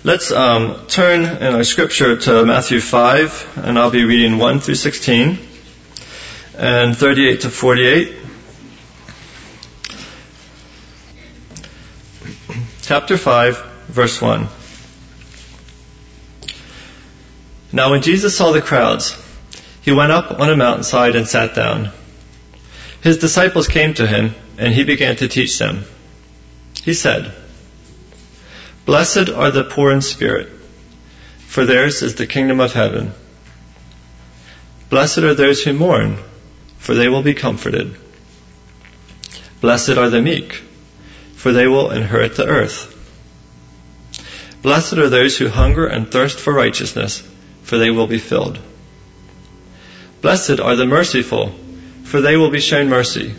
Let's turn in our scripture to Matthew 5, and I'll be reading 1 through 16 and 38 to 48. Chapter 5, verse 1. Now when Jesus saw the crowds, he went up on a mountainside and sat down. His disciples came to him, and he began to teach them. He said, "Blessed are the poor in spirit, for theirs is the kingdom of heaven. Blessed are those who mourn, for they will be comforted. Blessed are the meek, for they will inherit the earth. Blessed are those who hunger and thirst for righteousness, for they will be filled. Blessed are the merciful, for they will be shown mercy.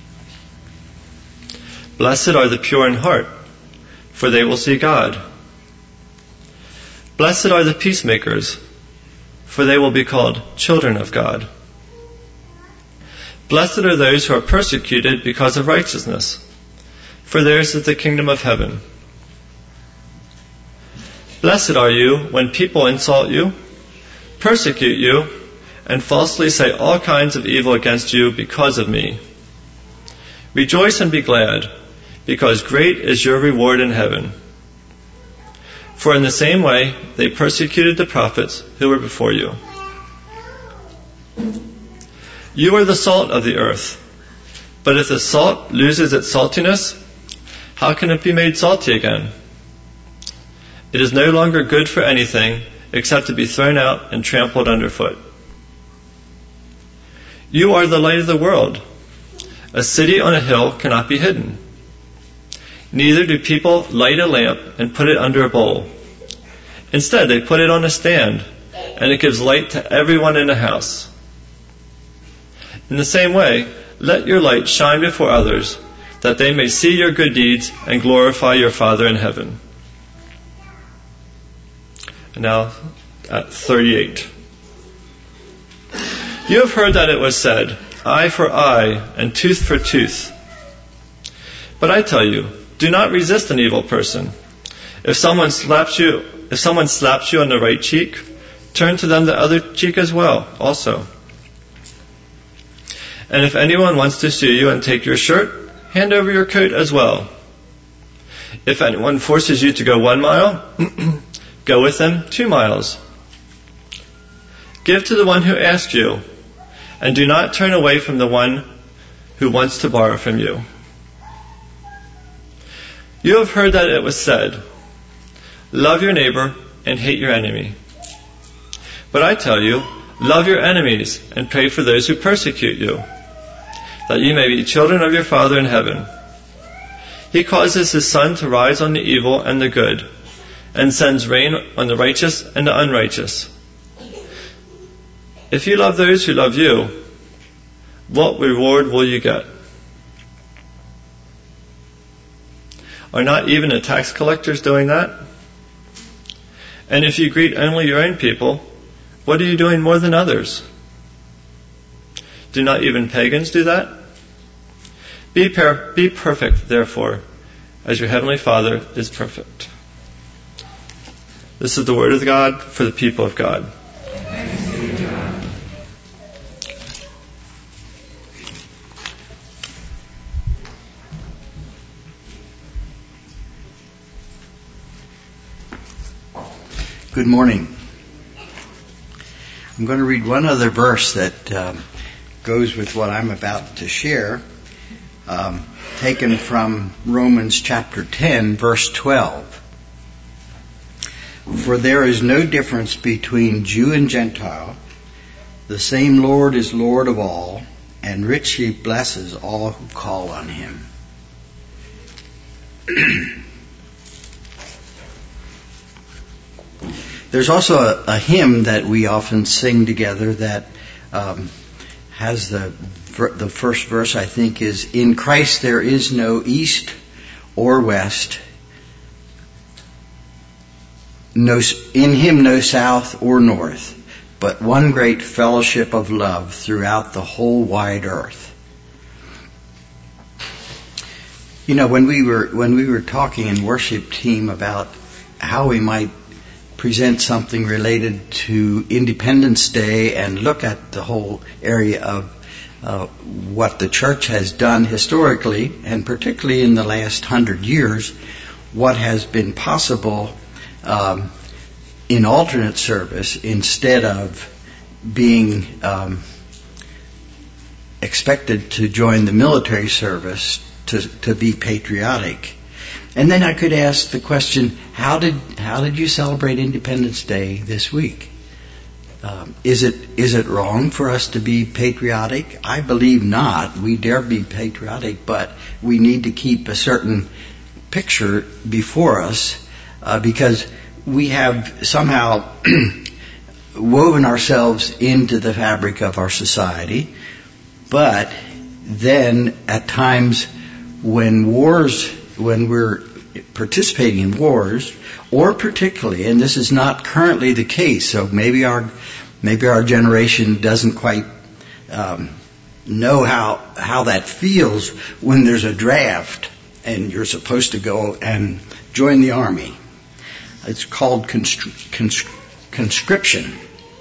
Blessed are the pure in heart, for they will see God. Blessed are the peacemakers, for they will be called children of God. Blessed are those who are persecuted because of righteousness, for theirs is the kingdom of heaven. Blessed are you when people insult you, persecute you, and falsely say all kinds of evil against you because of me. Rejoice and be glad, because great is your reward in heaven. For in the same way they persecuted the prophets who were before you. You are the salt of the earth, but if the salt loses its saltiness, how can it be made salty again? It is no longer good for anything except to be thrown out and trampled underfoot. You are the light of the world. A city on a hill cannot be hidden. Neither do people light a lamp and put it under a bowl. Instead, they put it on a stand, and it gives light to everyone in the house. In the same way, let your light shine before others, that they may see your good deeds and glorify your Father in heaven." And now, at 38. You have heard that it was said, eye for eye and tooth for tooth. But I tell you, do not resist an evil person. If someone slaps you on the right cheek, turn to them the other cheek as well, also. And if anyone wants to sue you and take your shirt, hand over your coat as well. If anyone forces you to go 1 mile, go with them 2 miles. Give to the one who asks you, and do not turn away from the one who wants to borrow from you. You have heard that it was said, love your neighbor and hate your enemy. But I tell you, love your enemies and pray for those who persecute you, that you may be children of your Father in heaven. He causes his sun to rise on the evil and the good, and sends rain on the righteous and the unrighteous. If you love those who love you, what reward will you get? Are not even the tax collectors doing that? And if you greet only your own people, what are you doing more than others? Do not even pagans do that? Be perfect, therefore, as your heavenly Father is perfect. This is the word of God for the people of God. Good morning. I'm going to read one other verse that goes with what I'm about to share, taken from Romans chapter 10, verse 12. For there is no difference between Jew and Gentile. The same Lord is Lord of all, and richly blesses all who call on him. There's also a hymn that we often sing together that has the first verse, I think, is, in Christ there is no east or west, in him no south or north, but one great fellowship of love throughout the whole wide earth. You know, when we were talking in worship team about how we might present something related to Independence Day and look at the whole area of what the church has done historically, and particularly in the last 100 years, what has been possible in alternate service instead of being expected to join the military service to be patriotic. And then I could ask the question, how did you celebrate Independence Day this week? Is it wrong for us to be patriotic? I believe not. We dare be patriotic, but we need to keep a certain picture before us because we have somehow woven ourselves into the fabric of our society. But then at times when we're participating in wars, or particularly, and this is not currently the case, so maybe our generation doesn't quite know how that feels when there's a draft and you're supposed to go and join the army. It's called conscription.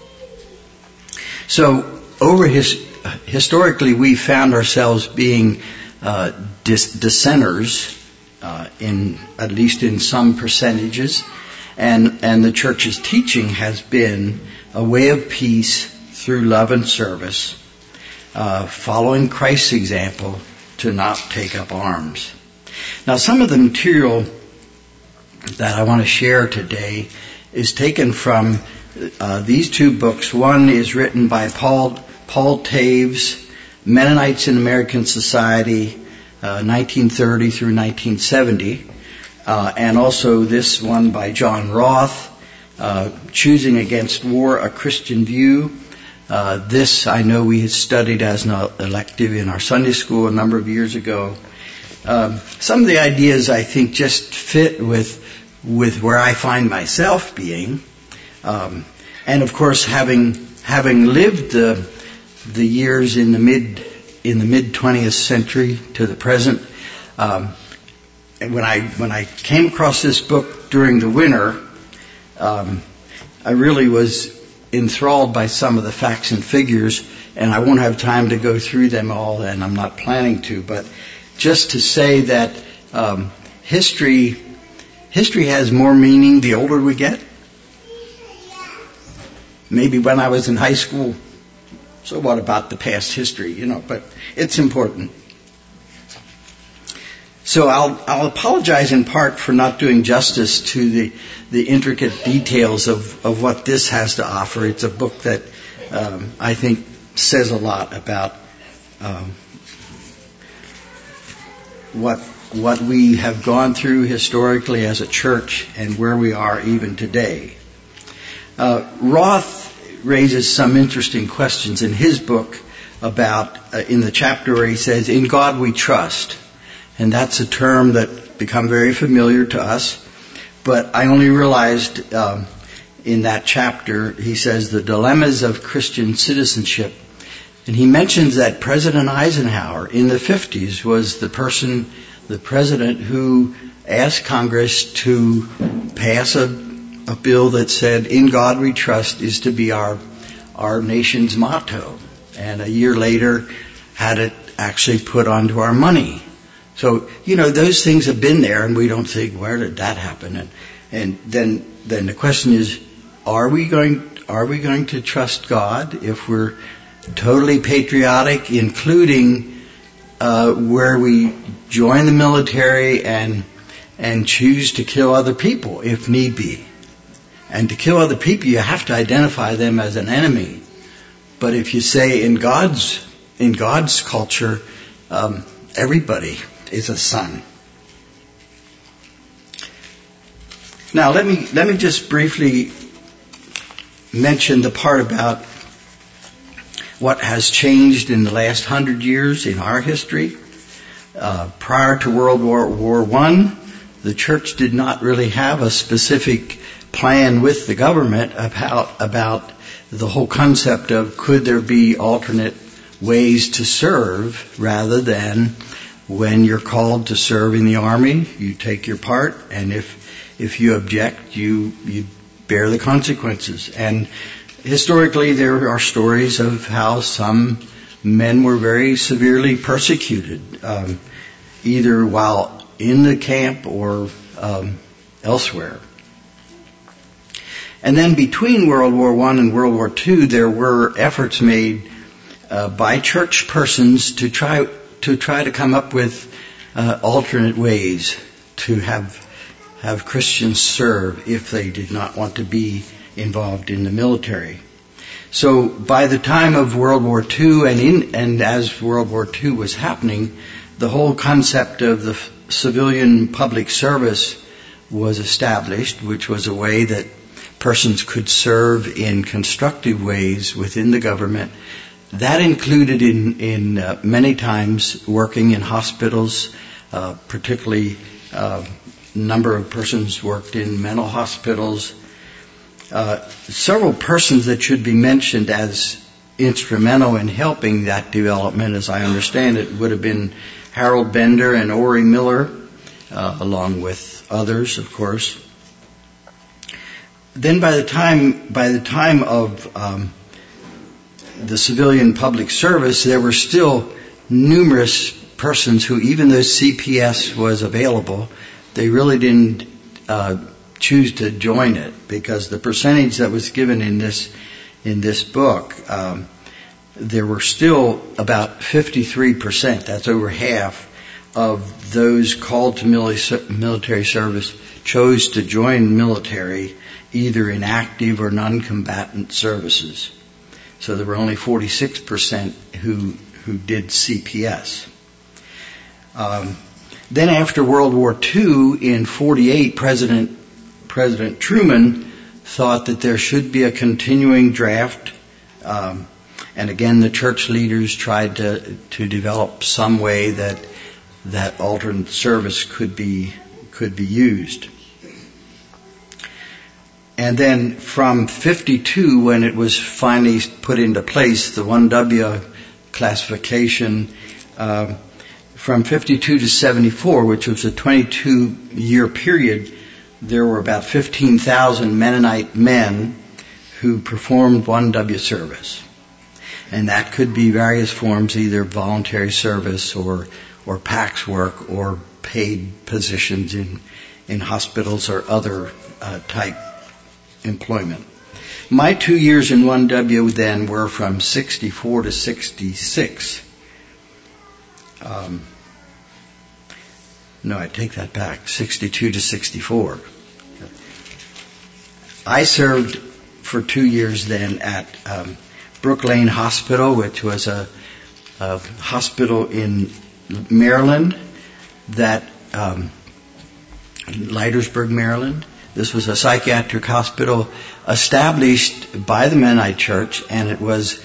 So historically, we found ourselves being dissenters, at least in some percentages, and the church's teaching has been a way of peace through love and service, following Christ's example to not take up arms. Now, some of the material that I want to share today is taken from these two books. One is written by Paul Taves, Mennonites in American Society, 1930 through 1970, and also this one by John Roth, Choosing Against War, A Christian View. This I know we had studied as an elective in our Sunday school a number of years ago. Some of the ideas I think just fit with where I find myself being, and of course having lived the years in the mid 20th century to the present, and when I came across this book during the winter, I really was enthralled by some of the facts and figures, and I won't have time to go through them all, and I'm not planning to, but just to say that history has more meaning the older we get. Maybe when I was in high school, so what about the past history, but it's important. So I'll apologize in part for not doing justice to the intricate details of what this has to offer. It's a book that I think says a lot about what we have gone through historically as a church and where we are even today. Roth raises some interesting questions in his book about, in the chapter where he says, "In God we trust." And that's a term that become very familiar to us. But I only realized in that chapter, he says, the dilemmas of Christian citizenship. And he mentions that President Eisenhower in the 50s was the president who asked Congress to pass a bill that said, "In God we trust" is to be our nation's motto. And a year later had it actually put onto our money. So, those things have been there, and we don't think, where did that happen? And then the question is, are we going to trust God if we're totally patriotic, including where we join the military and choose to kill other people if need be? And to kill other people, you have to identify them as an enemy. But if you say in God's culture, everybody is a son. Now let me just briefly mention the part about what has changed in the last 100 years in our history. Prior to World War I, the church did not really have a specific plan with the government about the whole concept of could there be alternate ways to serve, rather than when you're called to serve in the army, you take your part, and if if you object, you bear the consequences. And historically, there are stories of how some men were very severely persecuted, either while in the camp or elsewhere. And then between World War I and World War II, there were efforts made by church persons to try to come up with alternate ways to have Christians serve if they did not want to be involved in the military. So by the time of World War II and as World War II was happening, the whole concept of the civilian public service was established, which was a way that persons could serve in constructive ways within the government. That included in many times working in hospitals, particularly a number of persons worked in mental hospitals. Several persons that should be mentioned as instrumental in helping that development, as I understand it, would have been Harold Bender and Ori Miller, along with others, of course. Then by the time of the civilian public service, there were still numerous persons who, even though CPS was available, they really didn't choose to join it, because the percentage that was given in this book, there were still about 53%, that's over half, of those called to military service chose to join military, either in active or non-combatant services. So there were only 46% who did CPS. Then after World War II, in 1948, President Truman thought that there should be a continuing draft. And again, the church leaders tried to develop some way that alternate service could be used. And then from 1952, when it was finally put into place, the 1W classification, from 1952 to 1974, which was a 22-year period, there were about 15,000 Mennonite men who performed 1W service. And that could be various forms, either voluntary service or PAX work or paid positions in hospitals or other type employment. My 2 years in 1W then were from 1964 to 1966. No, I take that back. 1962 to 1964. I served for 2 years then at Brook Lane Hospital, which was a hospital in Maryland, Leitersburg, Maryland. This was a psychiatric hospital established by the Mennonite Church, and it was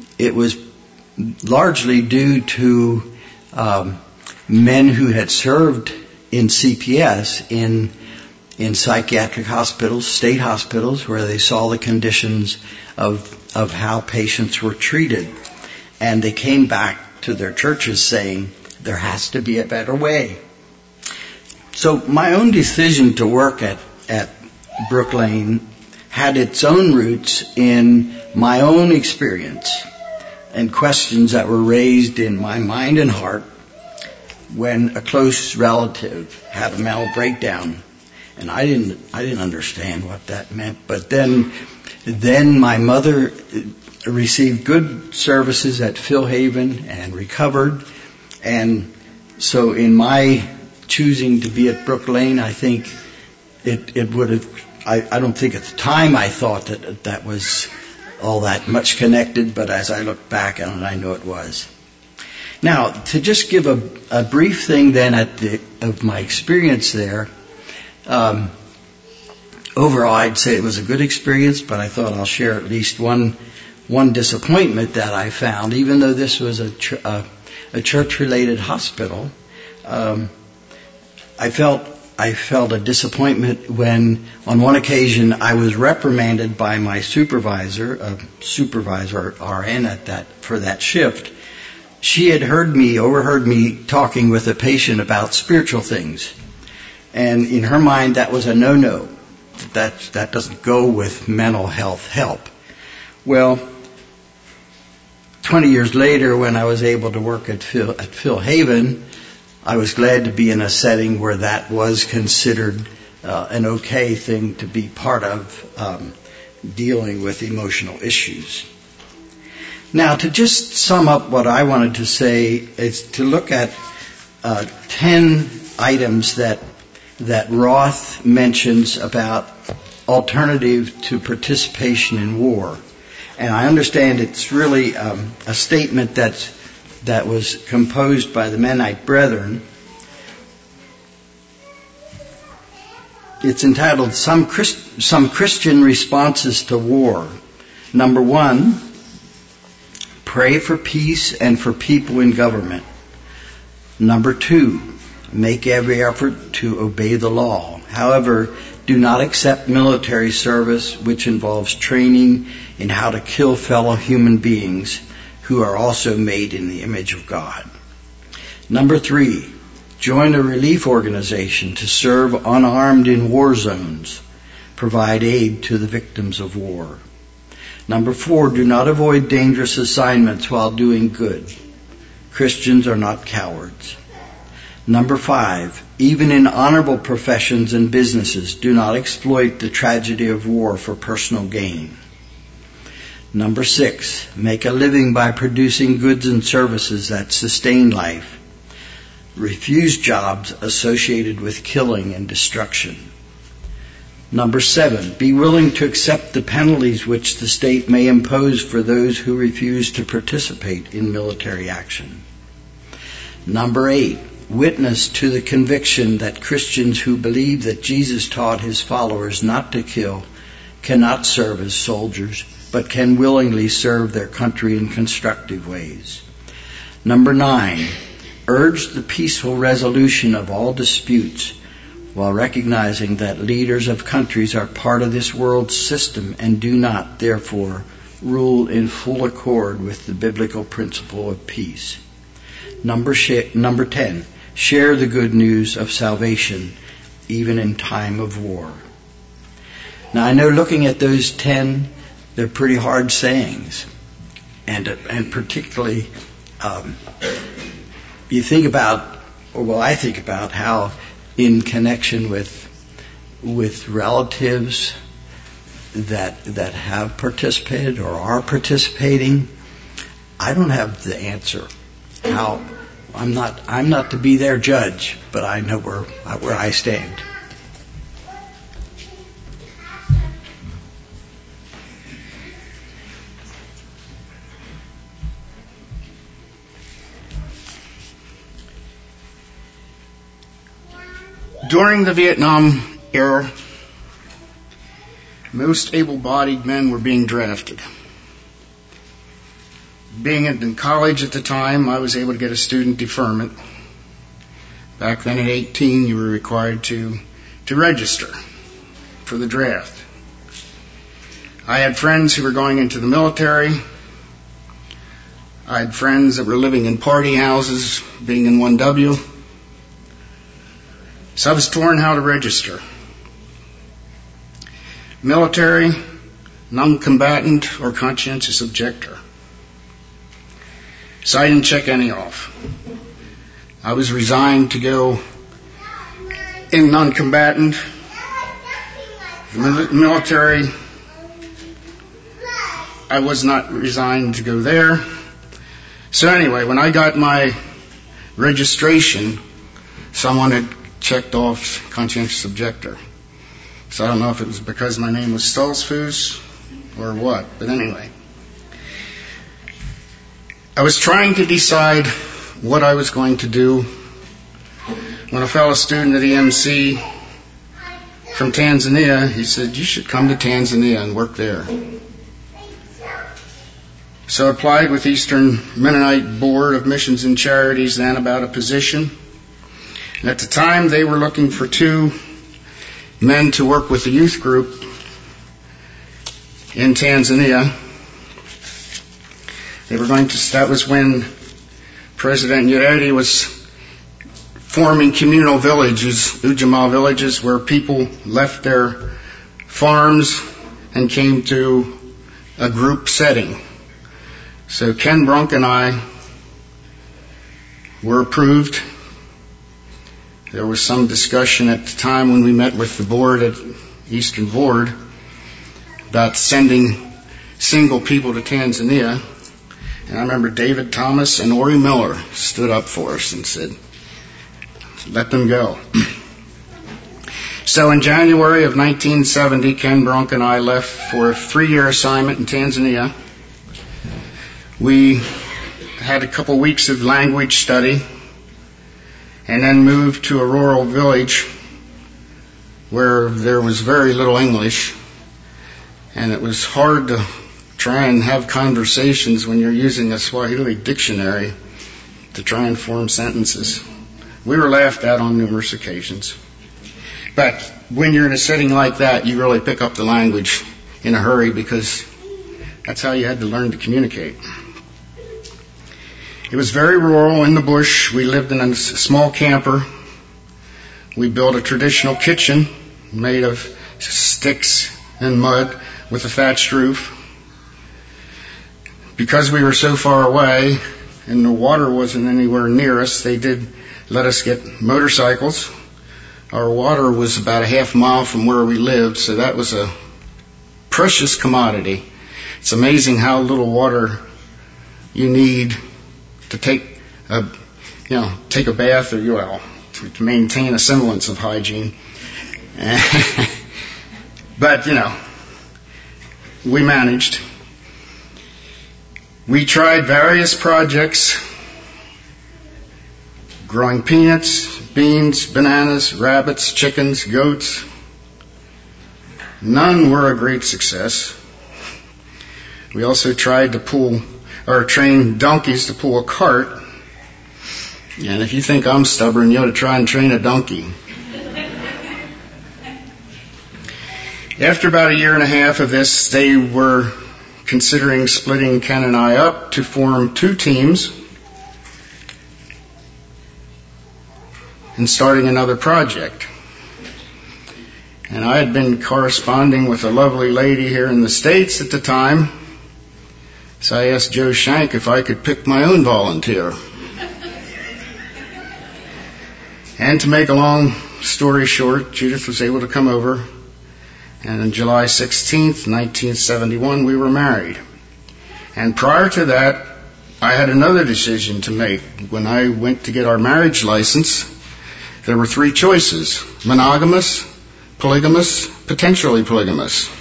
largely due to men who had served in CPS in psychiatric hospitals, state hospitals, where they saw the conditions of how patients were treated. And they came back to their churches saying, there has to be a better way. So my own decision to work at Brook Lane had its own roots in my own experience and questions that were raised in my mind and heart when a close relative had a mental breakdown. And I didn't understand what that meant. But then my mother received good services at Phil Haven and recovered. And so in my choosing to be at Brook Lane, I think it would have, I don't think at the time I thought that was all that much connected, but as I look back on it, I know it was. Now, to just give a brief thing then of my experience there, overall I'd say it was a good experience, but I thought I'll share at least one disappointment that I found, even though this was a church-related hospital. I felt a disappointment when, on one occasion, I was reprimanded by my supervisor RN for that shift. She had overheard me talking with a patient about spiritual things. And in her mind, that was a no-no. That doesn't go with mental health help. Well, 20 years later, when I was able to work at Phil Haven, I was glad to be in a setting where that was considered an okay thing to be part of dealing with emotional issues. Now, to just sum up what I wanted to say is to look at 10 items that Roth mentions about alternative to participation in war. And I understand it's really a statement that was composed by the Mennonite Brethren. It's entitled Some Christian Responses to War. Number 1, pray for peace and for people in government. Number 2, make every effort to obey the law. However, do not accept military service which involves training in how to kill fellow human beings who are also made in the image of God. Number 3, join a relief organization to serve unarmed in war zones. Provide aid to the victims of war. Number 4, do not avoid dangerous assignments while doing good. Christians are not cowards. Number 5, even in honorable professions and businesses, do not exploit the tragedy of war for personal gain. Number 6, make a living by producing goods and services that sustain life. Refuse jobs associated with killing and destruction. Number 7, be willing to accept the penalties which the state may impose for those who refuse to participate in military action. Number 8, witness to the conviction that Christians who believe that Jesus taught his followers not to kill cannot serve as soldiers, but can willingly serve their country in constructive ways. Number 9, urge the peaceful resolution of all disputes while recognizing that leaders of countries are part of this world's system and do not, therefore, rule in full accord with the biblical principle of peace. Number 10, share the good news of salvation even in time of war. Now, I know looking at those 10, they're pretty hard sayings. And particularly, you think about, I think about how in connection with relatives that have participated or are participating, I don't have the answer. How I'm not to be their judge, but I know where I stand. During the Vietnam era, most able-bodied men were being drafted. Being in college at the time, I was able to get a student deferment. Back then at 18, you were required to register for the draft. I had friends who were going into the military. I had friends that were living in party houses, being in 1W. So I was torn how to register. Military, non-combatant, or conscientious objector. So I didn't check any off. I was resigned to go in non-combatant. The military, I was not resigned to go there. So anyway, when I got my registration, someone had checked off conscientious objector. So I don't know if it was because my name was Stolzfus or what, but anyway. I was trying to decide what I was going to do when a fellow student at EMC from Tanzania, he said, you should come to Tanzania and work there. So I applied with Eastern Mennonite Board of Missions and Charities then about a position. And at the time, they were looking for 2 men to work with the youth group in Tanzania. They were going to, that was when President Nyerere was forming communal villages, Ujamaa villages, where people left their farms and came to a group setting. So Ken Brunk and I were approved. There was some discussion at the time when we met with the board at Eastern Board about sending single people to Tanzania. And I remember David Thomas and Ori Miller stood up for us and said, let them go. So in January of 1970, Ken Brunk and I left for a 3-year assignment in Tanzania. We had a couple weeks of language study and then moved to a rural village where there was very little English, and it was hard to try and have conversations when you're using a Swahili dictionary to try and form sentences. We were laughed at on numerous occasions. But when you're in a setting like that, you really pick up the language in a hurry because that's how you had to learn to communicate. It was very rural in the bush. We lived in a small camper. We built a traditional kitchen made of sticks and mud with a thatched roof. Because we were so far away and the water wasn't anywhere near us, they did let us get motorcycles. Our water was about a half mile from where we lived, so that was a precious commodity. It's amazing how little water you need to take a bath or to maintain a semblance of hygiene. But we managed. We tried various projects, growing peanuts, beans, bananas, rabbits, chickens, goats. None were a great success. We also tried to train donkeys to pull a cart. And if you think I'm stubborn, you ought to try and train a donkey. After about a year and a half of this, they were considering splitting Ken and I up to form 2 teams and starting another project. And I had been corresponding with a lovely lady here in the States at the time, so I asked Joe Shank if I could pick my own volunteer. And to make a long story short, Judith was able to come over, and on July 16th, 1971, we were married. And prior to that, I had another decision to make. When I went to get our marriage license, there were 3 choices: monogamous, polygamous, potentially polygamous.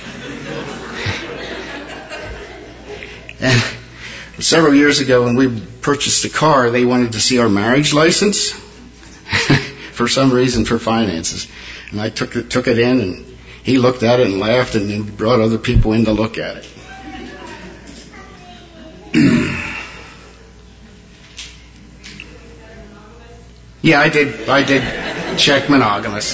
And several years ago when we purchased a car, they wanted to see our marriage license for some reason, for finances. And I took it in, and he looked at it and laughed, and then brought other people in to look at it. Yeah, I did check monogamous.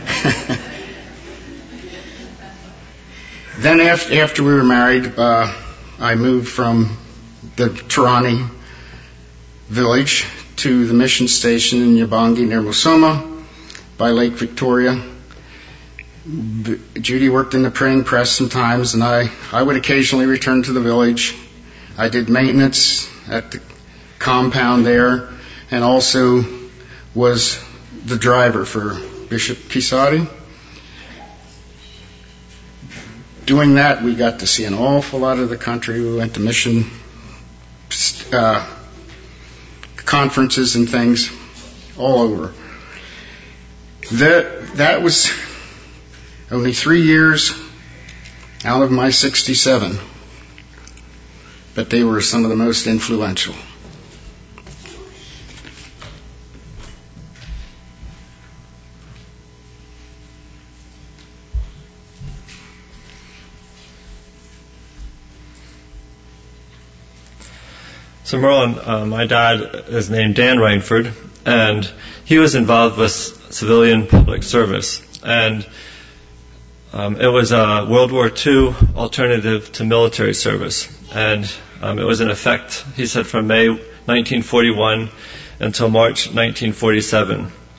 Then after we were married, I moved from the Turani village to the mission station in Nyabangi near Musoma by Lake Victoria. Judy worked in the printing press sometimes, and I would occasionally return to the village. I did maintenance at the compound there, and also was the driver for Bishop Kisari. Doing that, we got to see an awful lot of the country. We went to mission conferences and things all over. That was only 3 years out of my 67, but they were some of the most influential. So Merlin, my dad is named Dan Rainford, and he was involved with civilian public service. And it was a World War II alternative to military service. And it was in effect, he said, from May 1941 until March 1947.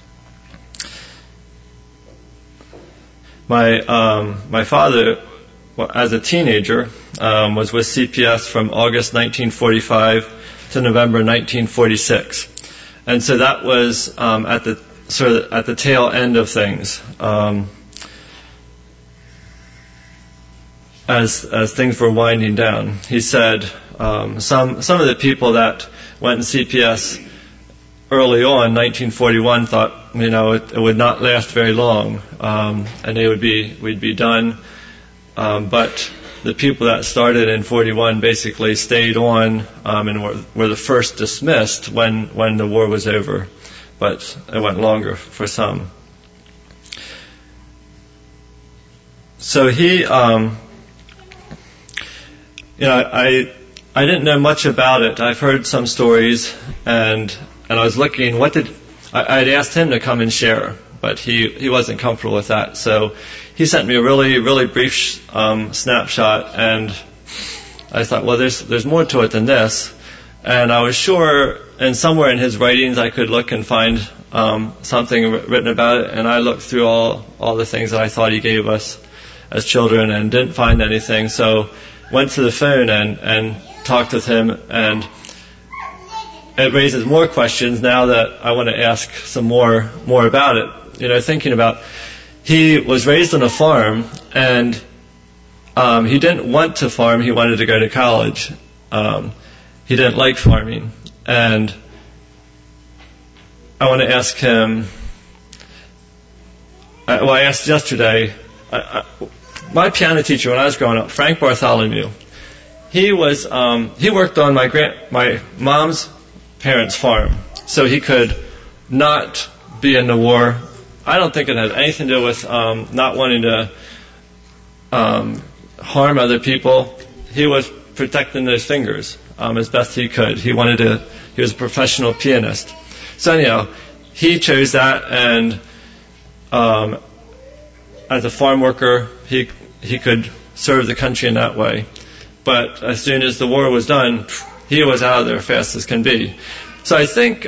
My father, as a teenager, was with CPS from August 1945 to November 1946, and so that was at the tail end of things. As things were winding down, he said some of the people that went in CPS early on, 1941, thought it would not last very long, and we'd be done. But the people that started in 41 basically stayed on and were the first dismissed when the war was over. But it went longer for some. So he, I didn't know much about it. I've heard some stories, and I was looking. I'd asked him to come and share, but he wasn't comfortable with that. So he sent me a really, really brief snapshot, and I thought, well, there's more to it than this. And I was sure, and somewhere in his writings, I could look and find something written about it. And I looked through all the things that I thought he gave us as children, and didn't find anything. So went to the phone and talked with him, and it raises more questions now that I want to ask some more about it. Thinking about, he was raised on a farm, and he didn't want to farm. He wanted to go to college. He didn't like farming, and I want to ask him. I asked yesterday. My piano teacher when I was growing up, Frank Bartholomew, he worked on my mom's parents' farm, so he could not be in the war. I don't think it had anything to do with not wanting to harm other people. He was protecting those fingers as best he could. He was a professional pianist. So anyhow, he chose that, and as a farm worker, he could serve the country in that way. But as soon as the war was done, he was out of there fast as can be. So I think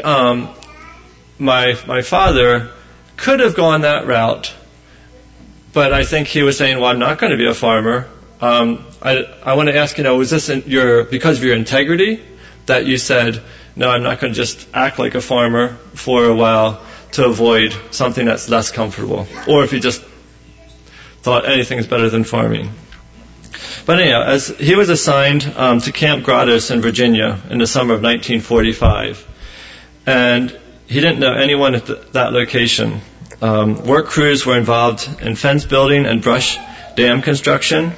my father could have gone that route, but I think he was saying, well, I'm not going to be a farmer. I want to ask, was this because of your integrity that you said, no, I'm not going to just act like a farmer for a while to avoid something that's less comfortable? Or if you just thought anything is better than farming. But anyhow, as he was assigned to Camp Grottos in Virginia in the summer of 1945, and he didn't know anyone at that location. Work crews were involved in fence building and brush dam construction.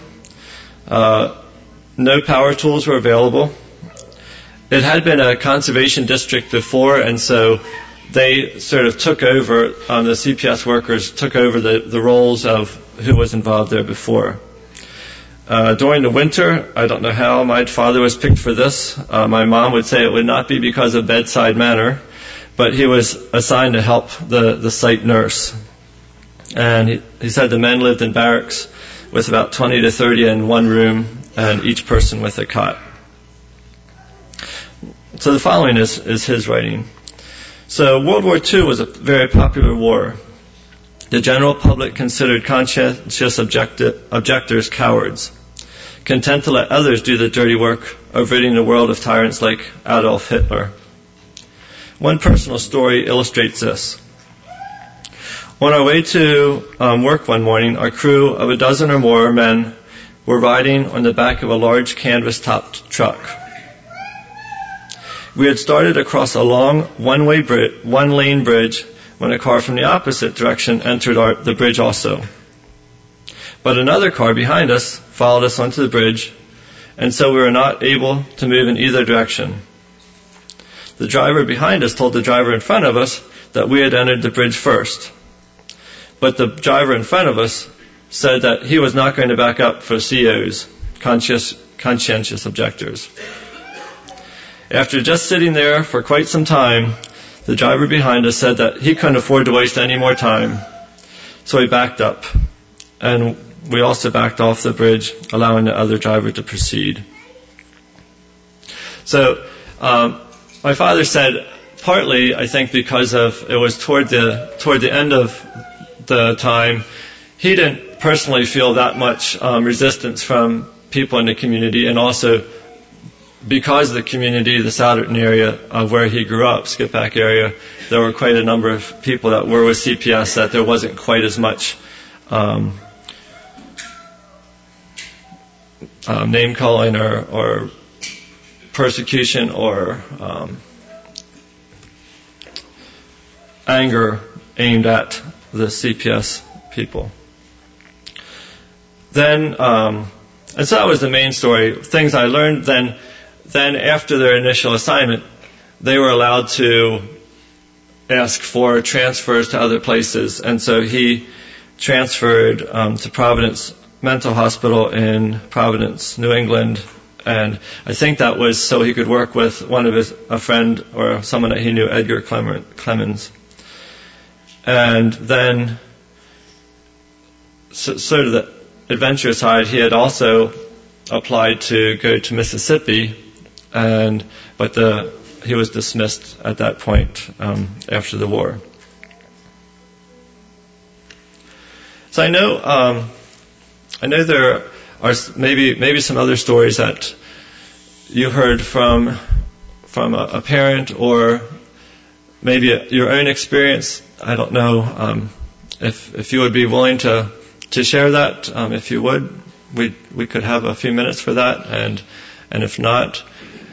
No power tools were available. It had been a conservation district before, and so they sort of took over, the CPS workers took over the roles of who was involved there before. During the winter, I don't know how my father was picked for this. My mom would say it would not be because of bedside manner, but he was assigned to help the site nurse. And he said the men lived in barracks with about 20 to 30 in one room, and each person with a cot. So the following is his writing. So World War II was a very popular war. The general public considered conscientious objectors cowards, content to let others do the dirty work of ridding the world of tyrants like Adolf Hitler. One personal story illustrates this. On our way to work one morning, our crew of a dozen or more men were riding on the back of a large canvas-topped truck. We had started across a long one-lane bridge when a car from the opposite direction entered the bridge also. But another car behind us followed us onto the bridge, and so we were not able to move in either direction. The driver behind us told the driver in front of us that we had entered the bridge first. But the driver in front of us said that he was not going to back up for COs, conscientious objectors. After just sitting there for quite some time, the driver behind us said that he couldn't afford to waste any more time. So he backed up, and we also backed off the bridge, allowing the other driver to proceed. So my father said, partly, I think, because of it was toward the end of the time, he didn't personally feel that much resistance from people in the community, and also because of the community, the Souderton area of where he grew up, Skippack area, there were quite a number of people that were with CPS that there wasn't quite as much name calling or persecution or anger aimed at the CPS people. Then, and so that was the main story. Things I learned then after their initial assignment, they were allowed to ask for transfers to other places. And so he transferred to Providence Mental Hospital in Providence, New England. And I think that was so he could work with a friend or someone that he knew, Edgar Clemens. And then, sort of the adventure side, he had also applied to go to Mississippi, but he was dismissed at that point after the war. So I know there are maybe some other stories that you heard from a parent, or maybe your own experience. I don't know if you would be willing to share that. If you would, we could have a few minutes for that, and if not,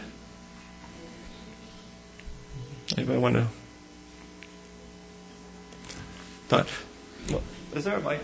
anybody want to? But is there a mic?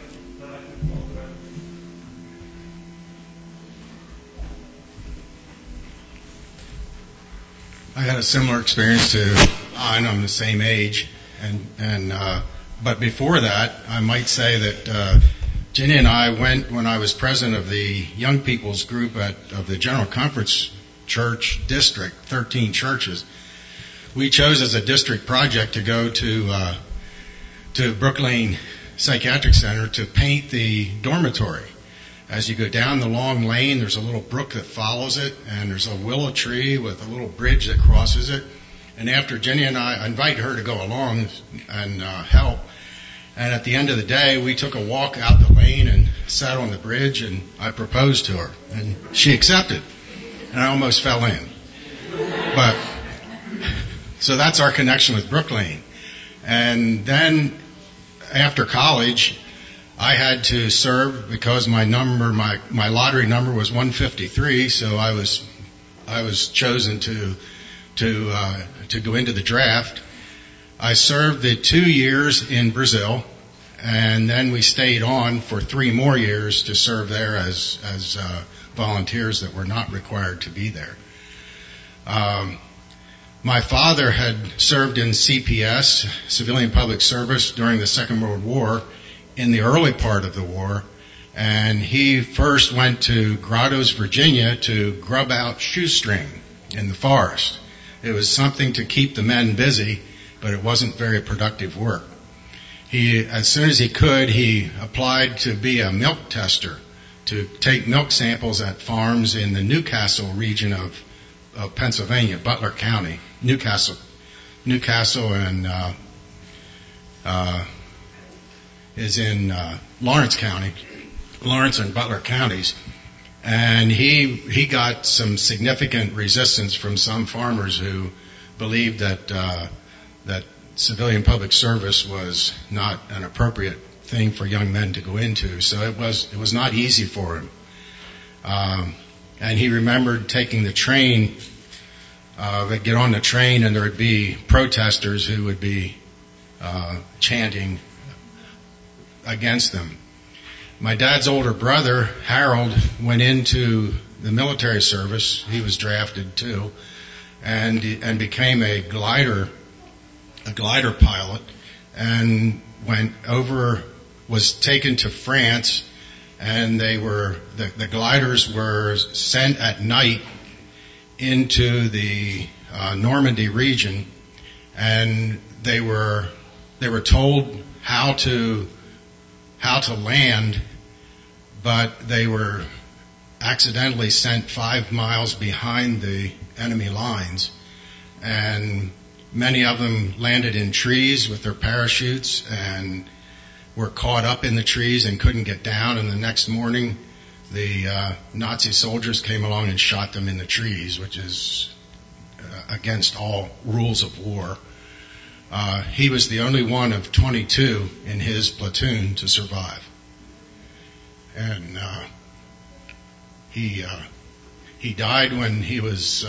I had a similar experience to I'm the same age, but before that, I might say that Ginny and I went when I was president of the young people's group of the General Conference Church District, 13 churches. We chose as a district project to go to Brook Lane Psychiatric Center to paint the dormitory. As you go down the long lane, there's a little brook that follows it, and there's a willow tree with a little bridge that crosses it. And after Jenny and I invited her to go along and help, and at the end of the day, we took a walk out the lane and sat on the bridge, and I proposed to her, and she accepted, and I almost fell in. But so that's our connection with Brook Lane. And then after college, I had to serve because my lottery number was 153, so I was chosen to go into the draft. I served the 2 years in Brazil, and then we stayed on for 3 more years to serve there as volunteers that were not required to be there. My father had served in CPS, Civilian Public Service, during the Second World War, in the early part of the war, and he first went to Grottoes, Virginia to grub out shoestring in the forest. It was something to keep the men busy, but it wasn't very productive work. As soon as he could, he applied to be a milk tester, to take milk samples at farms in the Newcastle region of Pennsylvania, Butler County, Newcastle and is in Lawrence County, Lawrence and Butler counties, and he got some significant resistance from some farmers who believed that civilian public service was not an appropriate thing for young men to go into. So it was not easy for him. And he remembered taking the train. They'd get on the train and there would be protesters who would be chanting against them. My dad's older brother, Harold, went into the military service. He was drafted too, and became a glider pilot, and was taken to France, and the gliders were sent at night into the Normandy region, and they were told how to land, but they were accidentally sent 5 miles behind the enemy lines, and many of them landed in trees with their parachutes, and were caught up in the trees and couldn't get down, and the next morning the Nazi soldiers came along and shot them in the trees, which is against all rules of war. He was the only one of 22 in his platoon to survive. And he died when he was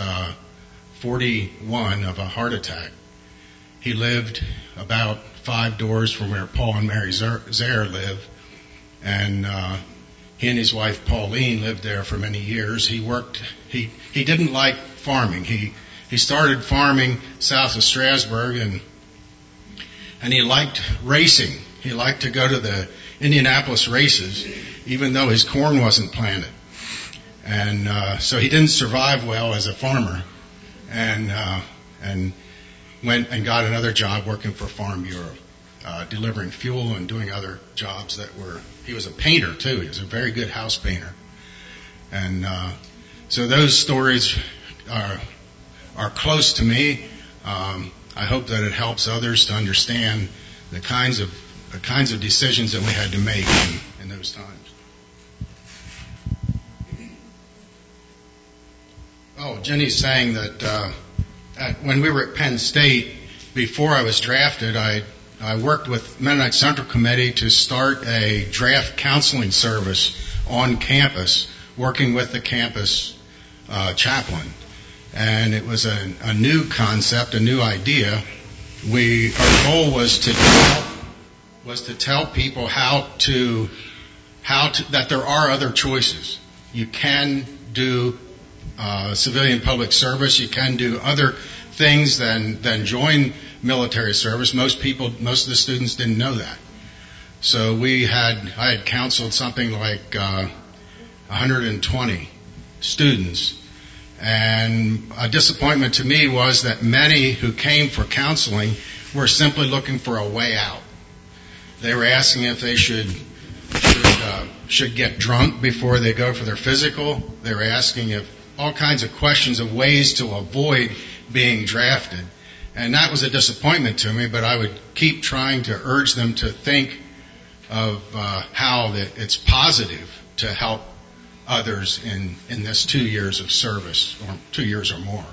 41 of a heart attack. He lived about 5 doors from where Paul and Mary Zare live, and he and his wife Pauline lived there for many years. He didn't like farming. He started farming south of Strasbourg, and he liked racing. He liked to go to the Indianapolis races, even though his corn wasn't planted. And so he didn't survive well as a farmer, and went and got another job working for Farm Bureau, delivering fuel and doing other jobs that were. He was a painter too. He was a very good house painter, and so those stories are close to me. I hope that it helps others to understand the kinds of decisions that we had to make in those times. Oh, Jenny's saying that when we were at Penn State, before I was drafted, I worked with Mennonite Central Committee to start a draft counseling service on campus, working with the campus chaplain. And it was a new concept, a new idea. Our goal was to tell people how to that there are other choices. You can do civilian public service. You can do other things than join military service. Most of the students didn't know that. So I had counseled something like 120 students. And a disappointment to me was that many who came for counseling were simply looking for a way out. They were asking if they should get drunk before they go for their physical. They were asking if all kinds of questions of ways to avoid being drafted. And that was a disappointment to me, but I would keep trying to urge them to think of how that it's positive to help others in this 2 years of service, or 2 years or more.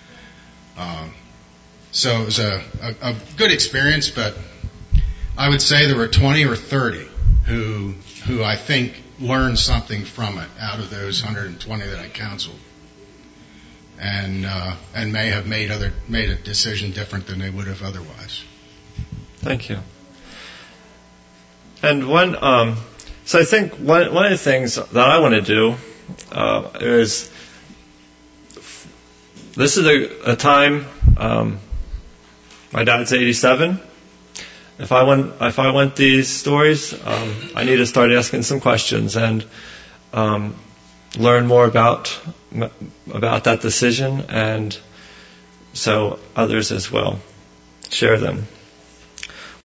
So it was a good experience, but I would say there were 20 or 30 who I think learned something from it out of those 120 that I counseled, and may have made a decision different than they would have otherwise. Thank you. And so I think one of the things that I want to do is, this is a time, my dad's 87. If I want these stories, I need to start asking some questions and learn more about that decision, and so others as well share them.